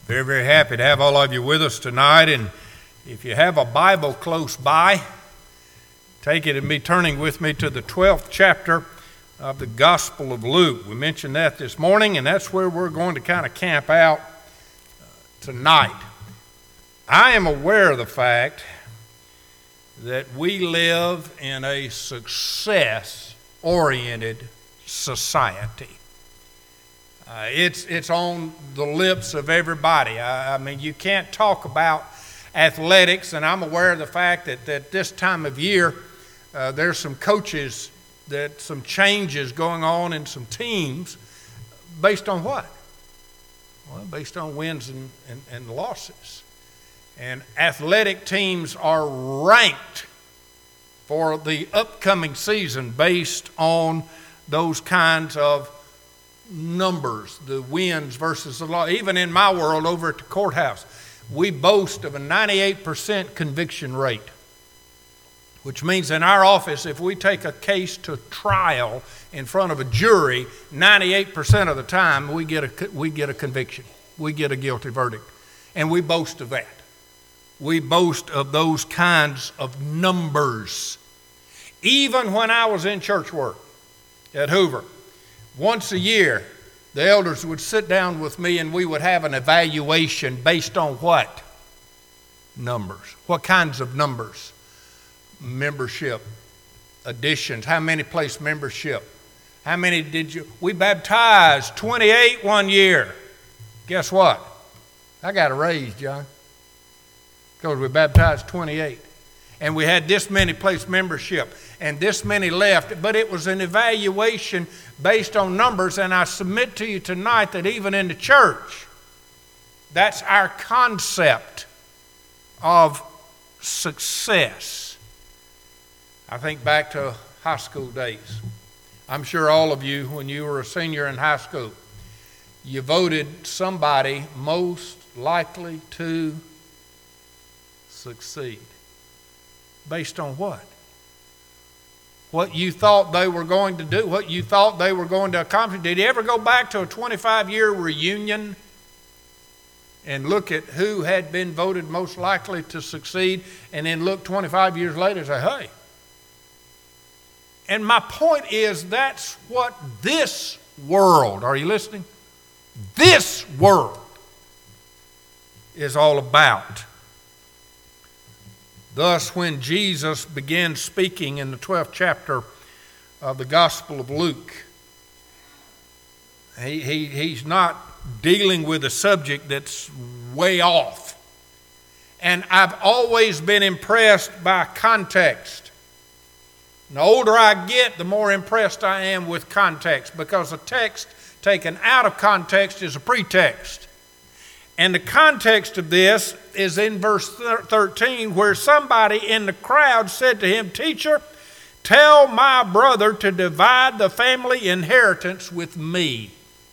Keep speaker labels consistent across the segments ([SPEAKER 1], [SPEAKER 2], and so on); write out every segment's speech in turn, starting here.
[SPEAKER 1] Very, very happy to have all of you with us tonight. And if you have a Bible close by, take it and be turning with me to the 12th chapter of the Gospel of Luke. We mentioned that this morning, and that's where we're going to kind of camp out tonight. I am aware of the fact that we live in a success-oriented society. It's on the lips of everybody. I mean, you can't talk about athletics, and I'm aware of the fact that this time of year there's some coaches, some changes going on in some teams based on what? Well, based on wins and losses. And athletic teams are ranked for the upcoming season based on those kinds of numbers, the wins versus the loss. Even in my world over at the courthouse, we boast of a 98% conviction rate, which means in our office, if we take a case to trial in front of a jury, 98% of the time we get a conviction. We get a guilty verdict. And we boast of that. We boast of those kinds of numbers. Even when I was in church work at Hoover, once a year, the elders would sit down with me and we would have an evaluation based on what? Numbers. What kinds of numbers? Membership, additions. How many placed membership? How many did you? We baptized 28 one year. Guess what? I got a raise, John, because we baptized 28. And we had this many placed membership and this many left, but it was an evaluation based on numbers. And I submit to you tonight that even in the church, that's our concept of success. I think back to high school days. I'm sure all of you, when you were a senior in high school, you voted somebody most likely to succeed. Based on what? What you thought they were going to do, what you thought they were going to accomplish. Did you ever go back to a 25-year reunion and look at who had been voted most likely to succeed and then look 25 years later and say, hey. And my point is that's what this world, are you listening? This world is all about. Thus, when Jesus began speaking in the 12th chapter of the Gospel of Luke, he's not dealing with a subject that's way off. And I've always been impressed by context. The older I get, the more impressed I am with context, because a text taken out of context is a pretext. And the context of this is in verse 13, where somebody in the crowd said to him, "Teacher, tell my brother to divide the family inheritance with me."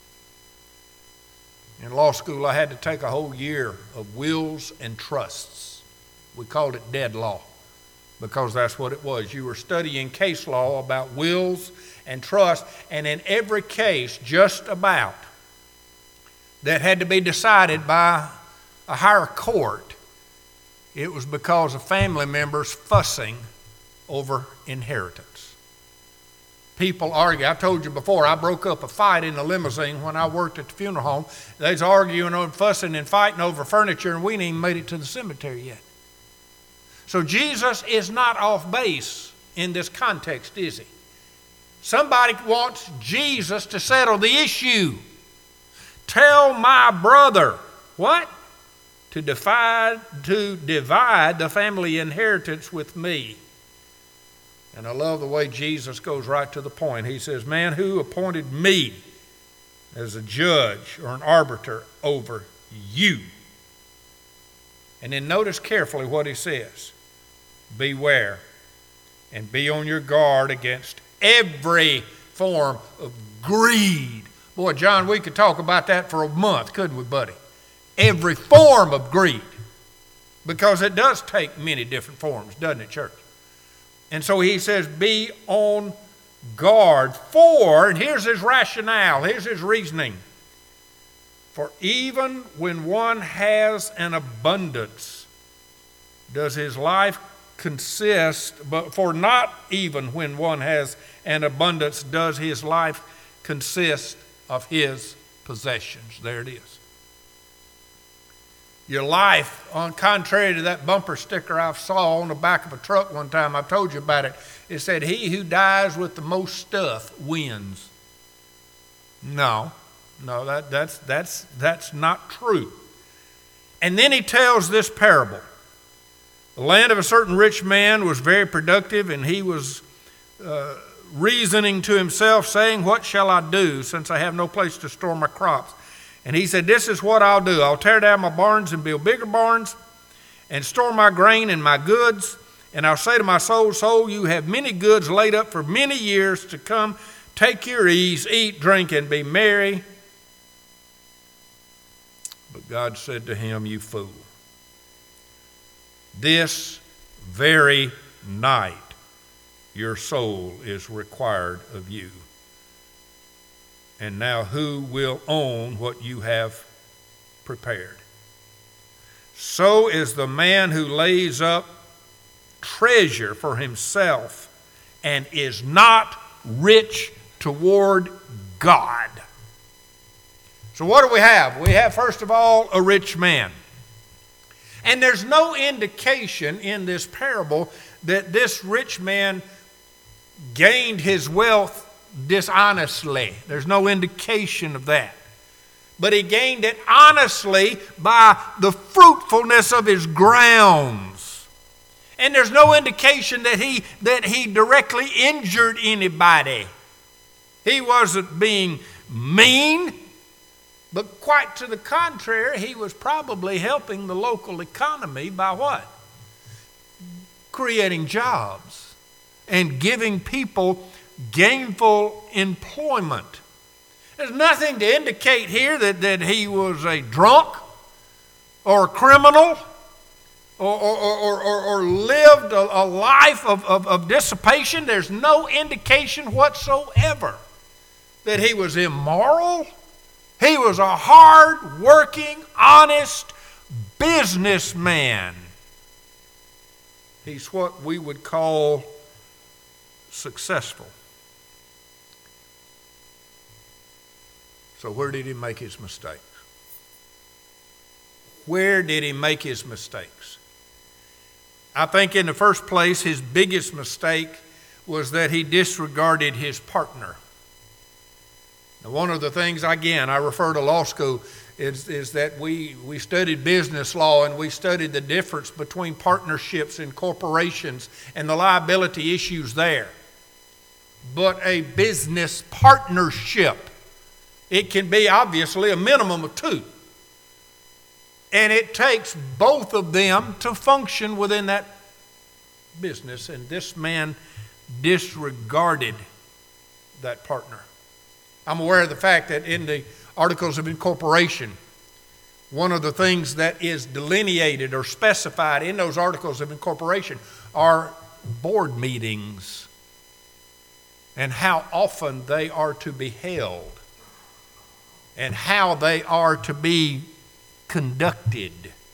[SPEAKER 1] In law school, I had to take a whole year of wills and trusts. We called it dead law, because that's what it was. You were studying case law about wills and trusts, and in every case, just about, that had to be decided by a higher court, it was because of family members fussing over inheritance. People argue. I told you before, I broke up a fight in a limousine when I worked at the funeral home. They was arguing and fussing and fighting over furniture, and we ain't even made it to the cemetery yet. So Jesus is not off base in this context, is he? Somebody wants Jesus to settle the issue. Tell my brother, what? To divide the family inheritance with me. And I love the way Jesus goes right to the point. He says, man, who appointed me as a judge or an arbiter over you? And then notice carefully what he says. Beware and be on your guard against every form of greed. Boy, John, we could talk about that for a month, couldn't we, buddy? Every form of greed. Because it does take many different forms, doesn't it, church? And so he says, be on guard for, and here's his rationale, here's his reasoning. For even when one has an abundance, does his life consist, but for not even when one has an abundance does his life consist of his possessions. There it is. Your life, on contrary to that bumper sticker I saw on the back of a truck one time, I told you about it. It said, "He who dies with the most stuff wins." No, that's not true. And then he tells this parable. The land of a certain rich man was very productive, and he was reasoning to himself, saying, "What shall I do, since I have no place to store my crops?" And he said, "This is what I'll do. I'll tear down my barns and build bigger barns and store my grain and my goods. And I'll say to my soul, soul, you have many goods laid up for many years to come. Take your ease, eat, drink, and be merry." But God said to him, "You fool, this very night your soul is required of you. And now who will own what you have prepared? So is the man who lays up treasure for himself and is not rich toward God." So what do we have? We have, first of all, a rich man. And there's no indication in this parable that this rich man gained his wealth dishonestly. There's no indication of that. But he gained it honestly by the fruitfulness of his grounds. And there's no indication that he directly injured anybody. He wasn't being mean, but quite to the contrary, he was probably helping the local economy by what? Creating jobs and giving people gainful employment. There's nothing to indicate here that he was a drunk or a criminal or lived a life of dissipation. There's no indication whatsoever that he was immoral. He was a hard-working, honest businessman. He's what we would call successful. So where did he make his mistakes? Where did he make his mistakes? I think in the first place, his biggest mistake was that he disregarded his partner. Now, one of the things, again, I refer to law school, is that we studied business law and we studied the difference between partnerships and corporations and the liability issues there. But a business partnership, it can be obviously a minimum of two. And it takes both of them to function within that business. And this man disregarded that partner. I'm aware of the fact that in the Articles of Incorporation, one of the things that is delineated or specified in those Articles of Incorporation are board meetings and how often they are to be held and how they are to be conducted.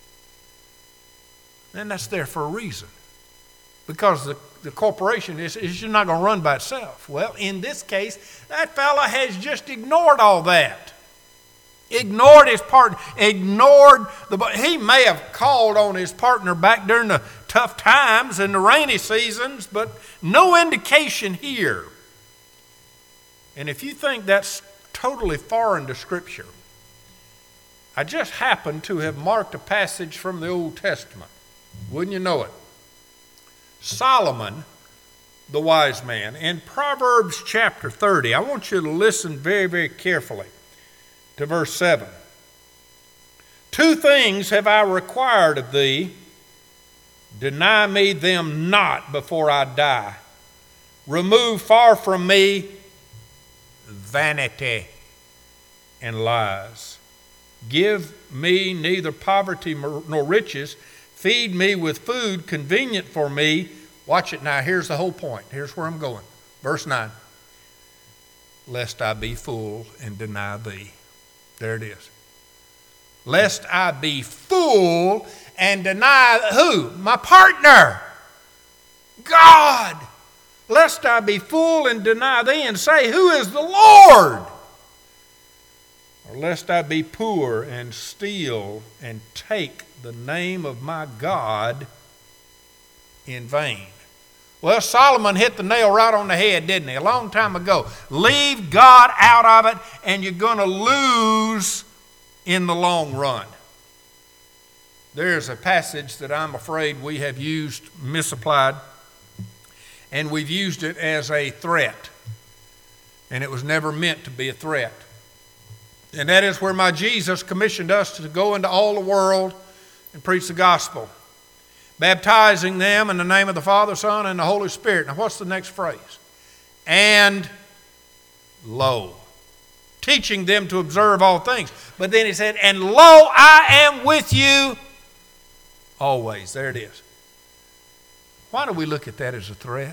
[SPEAKER 1] And that's there for a reason. Because the corporation is just not going to run by itself. Well, in this case, that fella has just ignored all that. Ignored his partner. He may have called on his partner back during the tough times and the rainy seasons, but no indication here. And if you think that's totally foreign to Scripture, I just happen to have marked a passage from the Old Testament. Wouldn't you know it? Solomon, the wise man, in Proverbs chapter 30, I want you to listen very, very carefully to verse 7. "Two things have I required of thee, deny me them not before I die. Remove far from me vanity and lies. Give me neither poverty nor riches. Feed me with food convenient for me." Watch it now. Here's the whole point. Here's where I'm going. Verse 9. "Lest I be full and deny thee." There it is. lest I be full and deny who? My partner, God. Lest I be full and deny thee and say, who is the Lord? Or lest I be poor and steal and take the name of my God in vain. Well, Solomon hit the nail right on the head, didn't he? A long time ago. Leave God out of it and you're going to lose in the long run. There's a passage that I'm afraid we have used misapplied, and we've used it as a threat. And it was never meant to be a threat. And that is where my Jesus commissioned us to go into all the world and preach the gospel, baptizing them in the name of the Father, Son, and the Holy Spirit. Now what's the next phrase? And lo, teaching them to observe all things. But then he said, and lo, I am with you always. There it is. Why do we look at that as a threat?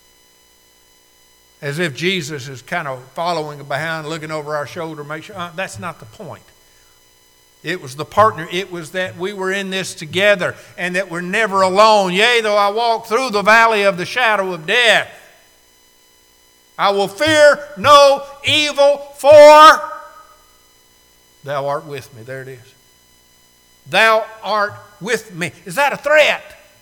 [SPEAKER 1] As if Jesus is kind of following behind, looking over our shoulder, make sure. That's not the point. It was the partner. It was that we were in this together and that we're never alone. Yea, though I walk through the valley of the shadow of death, I will fear no evil, for thou art with me. There it is. Thou art with me. Is that a threat?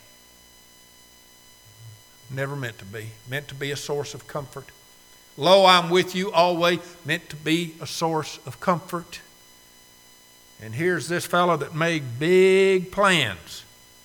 [SPEAKER 1] Never meant to be. Meant to be a source of comfort. Lo, I'm with you always. Meant to be a source of comfort. And here's this fellow that made big plans,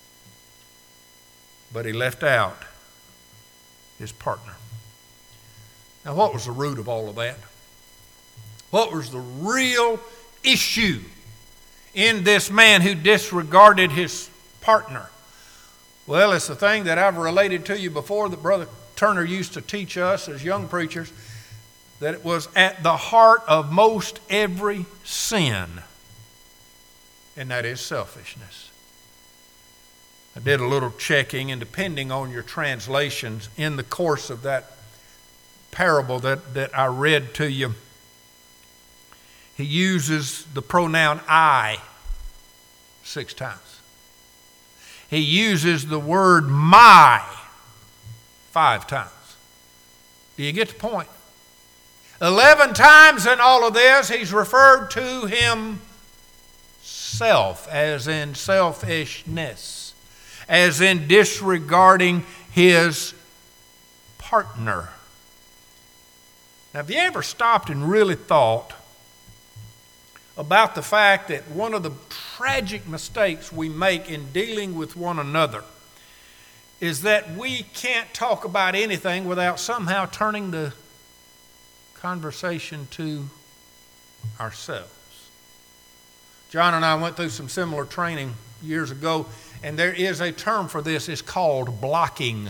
[SPEAKER 1] but he left out his partner. Now, what was the root of all of that? What was the real issue in this man who disregarded his partner? Well, it's the thing that I've related to you before that Brother Turner used to teach us as young preachers, that it was at the heart of most every sin, and that is selfishness. I did a little checking, and depending on your translations, in the course of that parable that I read to you, he uses the pronoun I 6 times. He uses the word my 5 times. Do you get the point? 11 times in all of this, he's referred to himself, as in selfishness, as in disregarding his partner. Now, have you ever stopped and really thought about the fact that one of the tragic mistakes we make in dealing with one another is that we can't talk about anything without somehow turning the conversation to ourselves? John and I went through some similar training years ago, and there is a term for this. It's called blocking.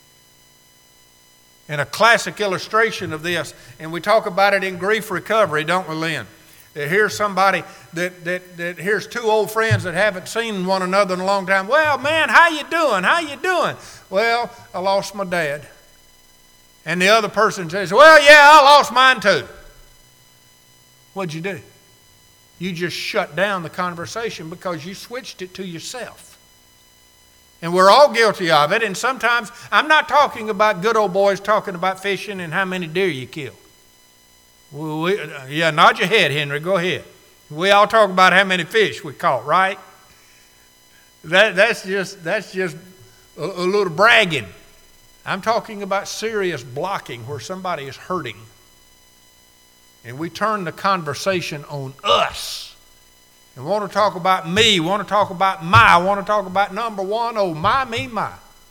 [SPEAKER 1] And a classic illustration of this, and we talk about it in grief recovery, don't we, Lynn? Here's somebody that here's 2 old friends that haven't seen one another in a long time. Well, man, how you doing? How you doing? Well, I lost my dad. And the other person says, well, yeah, I lost mine too. What'd you do? You just shut down the conversation because you switched it to yourself. And we're all guilty of it. And sometimes, I'm not talking about good old boys talking about fishing and how many deer you killed. Yeah, nod your head, Henry. Go ahead. We all talk about how many fish we caught, right? That's just a little bragging. I'm talking about serious blocking where somebody is hurting. And we turn the conversation on us. And want to talk about me, want to talk about want to talk about number one, oh my, me, my.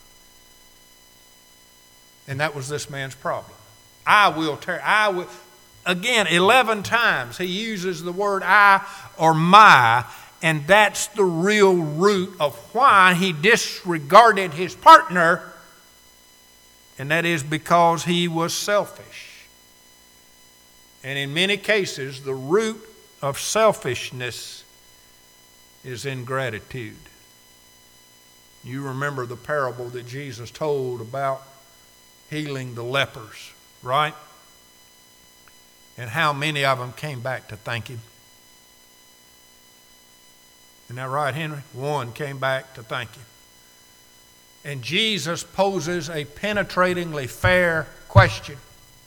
[SPEAKER 1] And that was this man's problem. I will. Again, 11 times he uses the word I or my, and that's the real root of why he disregarded his partner, and that is because he was selfish. And in many cases, the root of selfishness is ingratitude. You remember the parable that Jesus told about healing the lepers, right? And how many of them came back to thank him. Isn't that right, Henry? One came back to thank him. And Jesus poses a penetratingly fair question.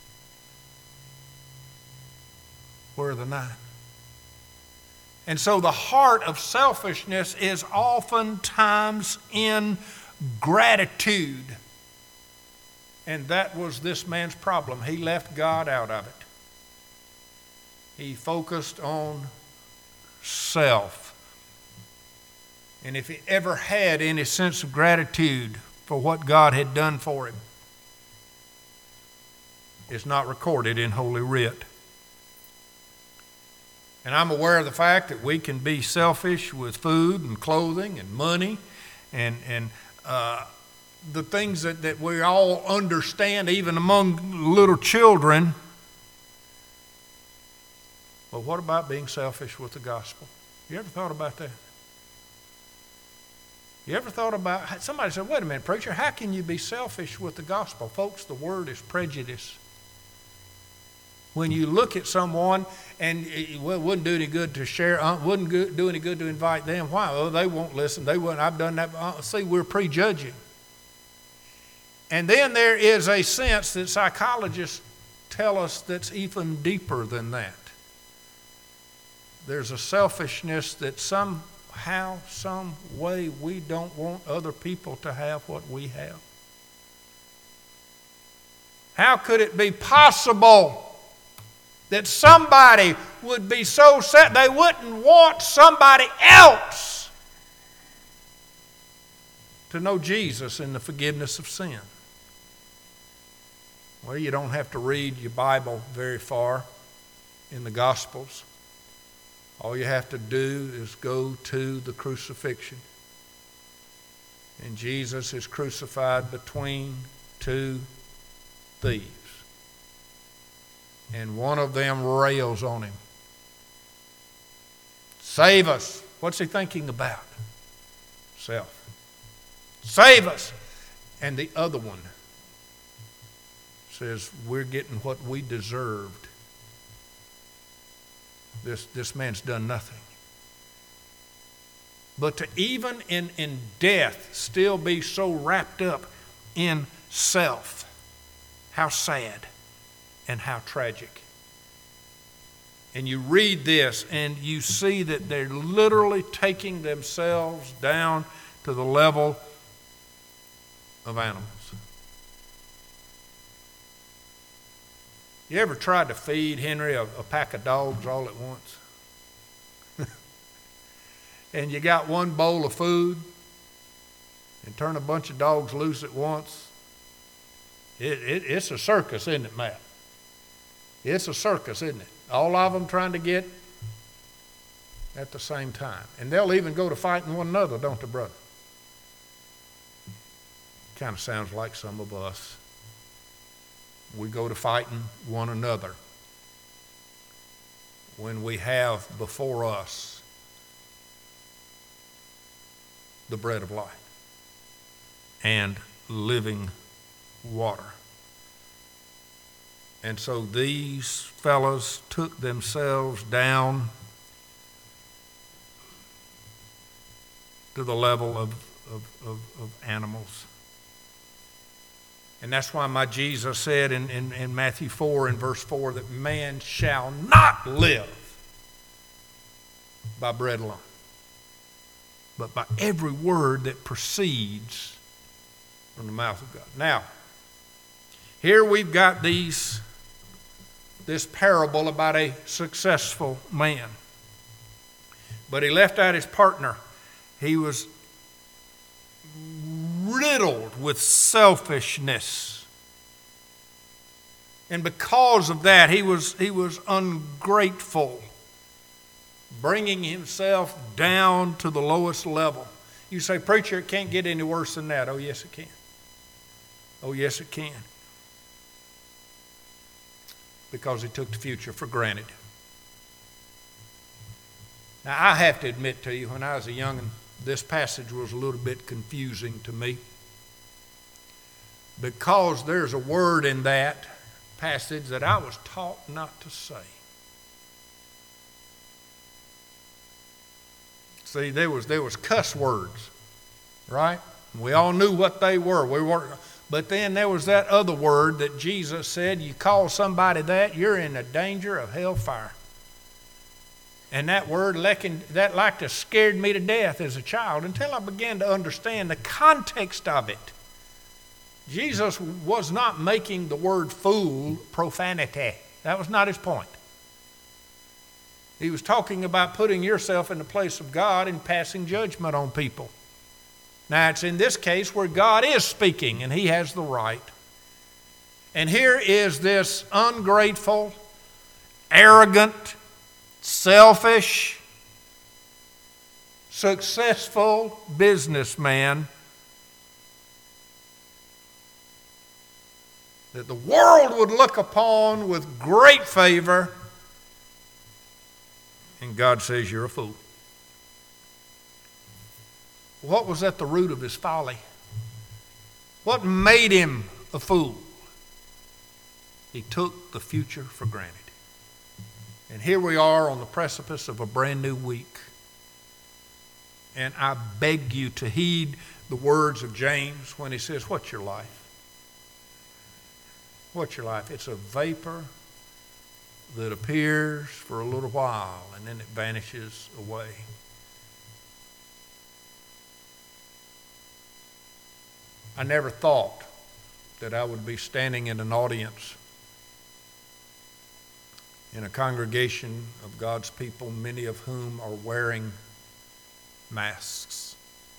[SPEAKER 1] Where are the 9? And so the heart of selfishness is oftentimes in gratitude. And that was this man's problem. He left God out of it. He focused on self. And if he ever had any sense of gratitude for what God had done for him, it's not recorded in Holy Writ. And I'm aware of the fact that we can be selfish with food and clothing and money and the things that we all understand, even among little children. But what about being selfish with the gospel? You ever thought about that? You ever thought about, somebody said, wait a minute, preacher, how can you be selfish with the gospel? Folks, the word is prejudice. When you look at someone and it wouldn't do any good to share, wouldn't do any good to invite them. Why? Oh, they won't listen. They wouldn't. I've done that. See, we're prejudging. And then there is a sense that psychologists tell us that's even deeper than that. There's a selfishness that somehow, some way, we don't want other people to have what we have. How could it be possible that somebody would be so set they wouldn't want somebody else to know Jesus and the forgiveness of sin? Well, you don't have to read your Bible very far in the Gospels. All you have to do is go to the crucifixion. And Jesus is crucified between 2 thieves. And one of them rails on him. Save us. What's he thinking about? Self. Save us. And the other one says, we're getting what we deserved. This man's done nothing. But to even in death still be so wrapped up in self, how sad and how tragic. And you read this and you see that they're literally taking themselves down to the level of animals. You ever tried to feed Henry a pack of dogs all at once? And you got one bowl of food and turn a bunch of dogs loose at once? It's a circus, isn't it, Matt? It's a circus, isn't it? All of them trying to get at the same time. And they'll even go to fighting one another, don't they, brother? Kind of sounds like some of us. We go to fighting one another when we have before us the bread of life and living water. And so these fellows took themselves down to the level of animals. And that's why my Jesus said in Matthew 4 and verse 4 that man shall not live by bread alone, but by every word that proceeds from the mouth of God. Now, here we've got this parable about a successful man. But he left out his partner. He was riddled with selfishness. And because of that, he was ungrateful, bringing himself down to the lowest level. You say, preacher, it can't get any worse than that. Oh, yes, it can. Oh, yes, it can. Because he took the future for granted. Now, I have to admit to you, when I was a young'un, this passage was a little bit confusing to me. Because there's a word in that passage that I was taught not to say. See, there was cuss words, right? We all knew what they were. But then there was that other word that Jesus said, you call somebody that, you're in the danger of hellfire. And that word, that like to scared me to death as a child until I began to understand the context of it. Jesus was not making the word fool profanity. That was not his point. He was talking about putting yourself in the place of God and passing judgment on people. Now, it's in this case where God is speaking and he has the right. And here is this ungrateful, arrogant, selfish, successful businessman that the world would look upon with great favor. And God says, you're a fool. What was at the root of his folly? What made him a fool? He took the future for granted. And here we are on the precipice of a brand new week. And I beg you to heed the words of James when he says, what's your life? What's your life? It's a vapor that appears for a little while and then it vanishes away. I never thought that I would be standing in an audience in a congregation of God's people, many of whom are wearing masks.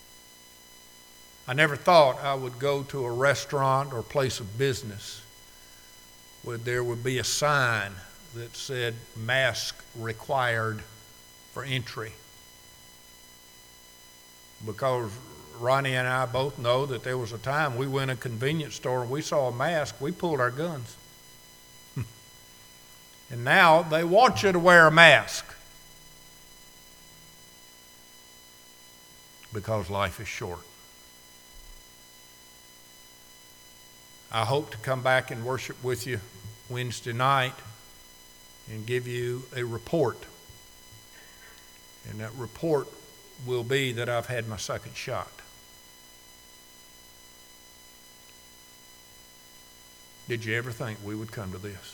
[SPEAKER 1] I never thought I would go to a restaurant or place of business where there would be a sign that said mask required for entry. Because Ronnie and I both know that there was a time we went to a convenience store and we saw a mask, we pulled our guns. And now they want you to wear a mask because life is short. I hope to come back and worship with you Wednesday night and give you a report. And that report will be that I've had my second shot. Did you ever think we would come to this?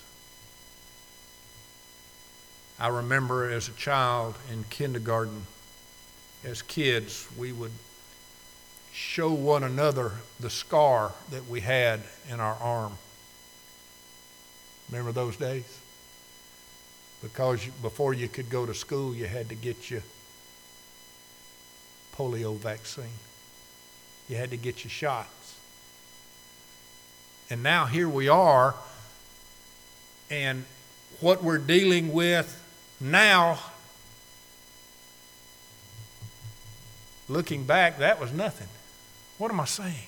[SPEAKER 1] I remember as a child in kindergarten, as kids, we would show one another the scar that we had in our arm. Remember those days? Because before you could go to school, you had to get your polio vaccine. You had to get your shots. And now here we are, and what we're dealing with now, looking back, that was nothing. What am I saying?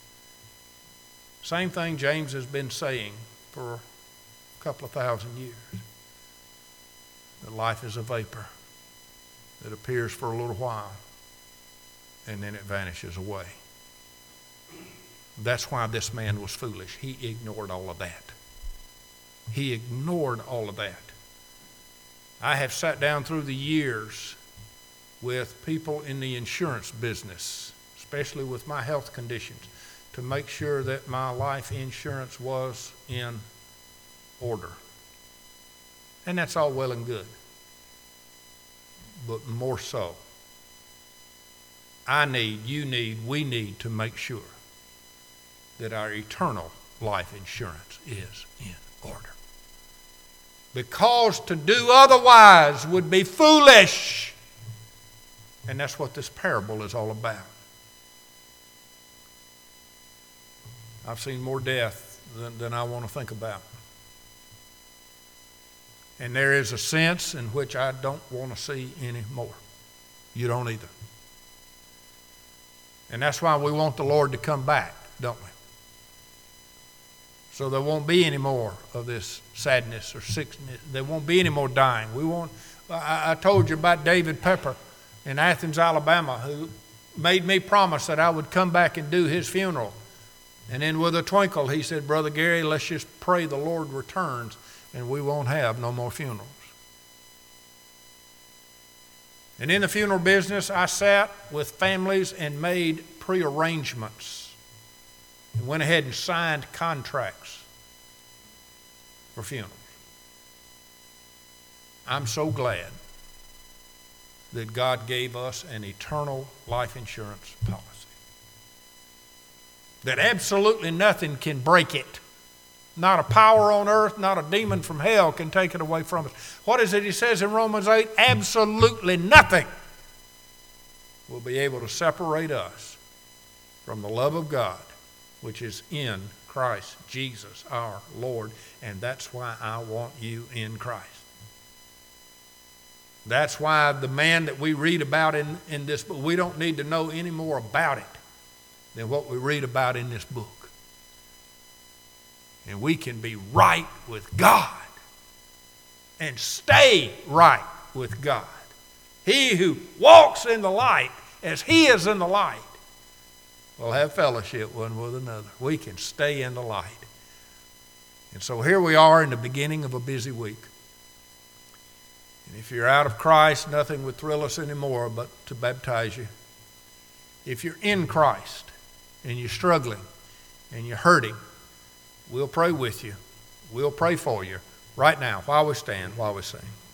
[SPEAKER 1] Same thing James has been saying for a couple of thousand years. That life is a vapor that appears for a little while and then it vanishes away. That's why this man was foolish. He ignored all of that. He ignored all of that. I have sat down through the years with people in the insurance business, especially with my health conditions, to make sure that my life insurance was in order. And that's all well and good. But more so, we need to make sure that our eternal life insurance is in order. Because to do otherwise would be foolish. And that's what this parable is all about. I've seen more death than I want to think about. And there is a sense in which I don't want to see any more. You don't either. And that's why we want the Lord to come back, don't we? So there won't be any more of this sadness or sickness. There won't be any more dying. I told you about David Pepper in Athens, Alabama, who made me promise that I would come back and do his funeral. And then with a twinkle, he said, Brother Gary, let's just pray the Lord returns and we won't have no more funerals. And in the funeral business, I sat with families and made prearrangements and went ahead and signed contracts for funerals. I'm so glad that God gave us an eternal life insurance policy, that absolutely nothing can break it. Not a power on earth, not a demon from hell can take it away from us. What is it he says in Romans 8? Absolutely nothing will be able to separate us from the love of God, which is in Christ Jesus our Lord. And that's why I want you in Christ. That's why the man that we read about in this book, we don't need to know any more about it than what we read about in this book. And we can be right with God and stay right with God. He who walks in the light as he is in the light will have fellowship one with another. We can stay in the light. And so here we are in the beginning of a busy week. And if you're out of Christ, nothing would thrill us anymore but to baptize you. If you're in Christ and you're struggling and you're hurting, we'll pray with you. We'll pray for you right now while we stand, while we sing.